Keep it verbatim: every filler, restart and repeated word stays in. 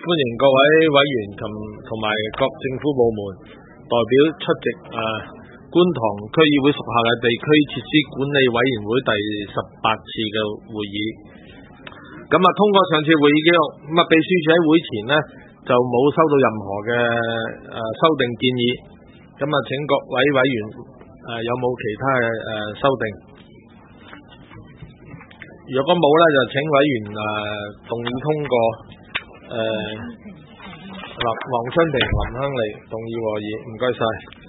迎各位委員同同埋各政府部門代表出席誒、啊、觀塘區議會屬下嘅地區設施管理委員會第十八次嘅會議。咁啊，通過上次會議記錄，咁啊，秘書處喺會前呢就冇收到任何嘅誒、啊、修訂建議。咁啊，請各位委員誒、啊、有冇其他嘅誒、啊、修訂？如果冇咧，就請委員誒、啊、動議通過誒。林黃春庭、林香利動議和議，唔該晒。